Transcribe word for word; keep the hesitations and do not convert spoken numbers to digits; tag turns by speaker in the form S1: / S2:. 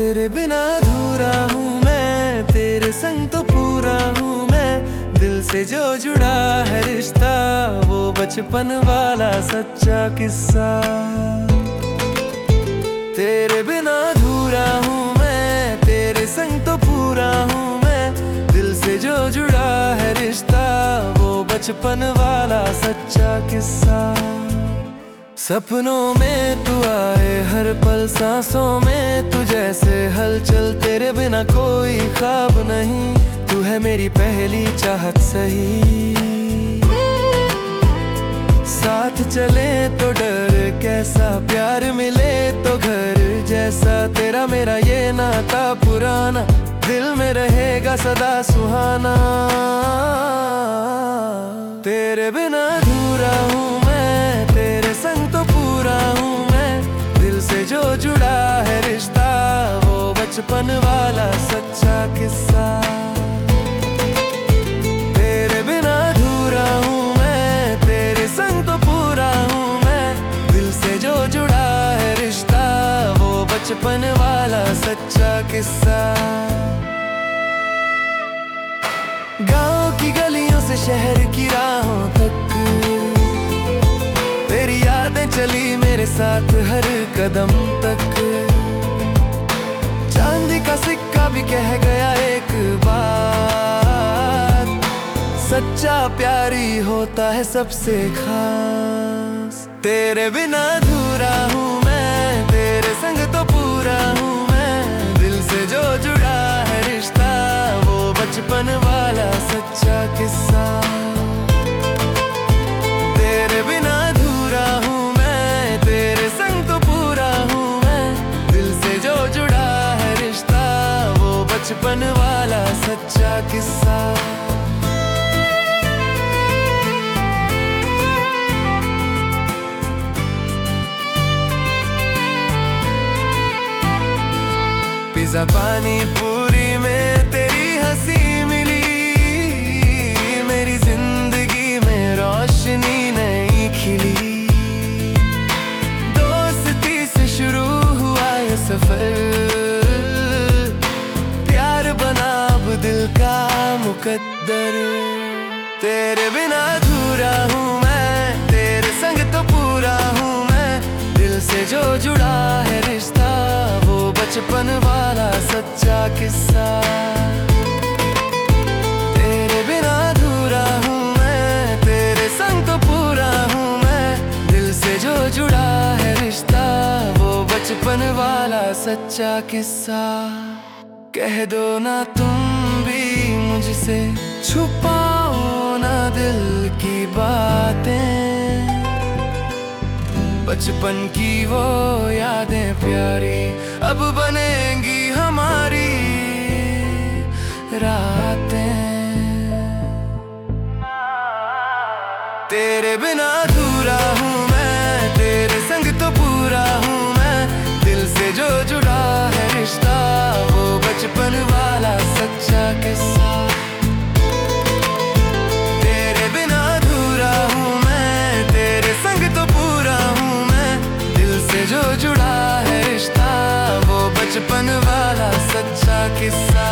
S1: तेरे बिना अधूरा हूँ मैं, तेरे संग तो पूरा हूँ मैं। दिल से जो जुड़ा है रिश्ता, वो बचपन वाला सच्चा किस्सा। तेरे बिना अधूरा हूँ मैं, तेरे संग तो पूरा हूँ मैं। दिल से जो जुड़ा है रिश्ता, वो बचपन वाला सच्चा किस्सा। सपनों में तू आए हर पल, सांसों में तू जैसे हलचल। तेरे बिना कोई ख्वाब नहीं, तू है मेरी पहली चाहत सही। साथ चले तो डर कैसा, प्यार मिले तो घर जैसा। तेरा मेरा ये नाता पुराना, दिल में रहेगा सदा सुहाना। तेरे बिना अधूरा हूँ मैं, तेरे संग तो पूरा हूँ मैं। दिल से जो जुड़ा है रिश्ता, वो बचपन वाला सच्चा किस्सा। तेरे बिना अधूरा हूँ मैं, तेरे संग तो पूरा हूँ मैं। दिल से जो जुड़ा है रिश्ता, वो बचपन वाला सच्चा किस्सा। गाँव की गलियों से शहर की राहों तक, तेरी यादें चली मेरे साथ हर कदम तक। चांदी का सिक्का भी कह गया एक बार, सच्चा प्यारी होता है सबसे खास। तेरे बिना अधूरा हूँ मैं, तेरे संग तो पूरा हूँ मैं। दिल से जो जुड़ा है रिश्ता, वो बचपन वाला सच्चा किस्सा। तेरे बिना अधूरा हूँ मैं, तेरे संग तो पूरा हूँ मैं। दिल से जो जुड़ा है रिश्ता, वो बचपन वाला सच्चा किस्सा। पिज़्ज़ा पानी पूरी में तेरी हंसी मिली, मेरी जिंदगी में रोशनी नई खिली। दोस्ती से शुरू हुआ ये सफर, प्यार बना अब दिल का मुकद्दर। तेरे बिना अधूरा हूँ मैं, तेरे संग तो पूरा हूँ मैं। दिल से जो जुड़ा है रिश्ता, वो बचपन वाला सच्चा किस्सा। तेरे बिना अधूरा हूँ मैं, तेरे संग तो पूरा हूँ मैं। दिल से जो जुड़ा है रिश्ता, वो बचपन वाला सच्चा किस्सा। कह दो ना तुम भी मुझसे, छुपाओ ना दिल की बातें। बचपन की वो यादें प्यारी, अब बनेंगी हमारी रातें। तेरे बिना अधूरा हूँ मैं, तेरे संग तो पूरा हूँ मैं। दिल से जो जुड़ा है रिश्ता, वो बचपन वाला सच्चा किस्सा। तेरे बिना अधूरा हूँ मैं, तेरे संग तो पूरा हूँ मैं। दिल से जो जुड़ा है रिश्ता, वो बचपन वाला सच्चा किस्सा।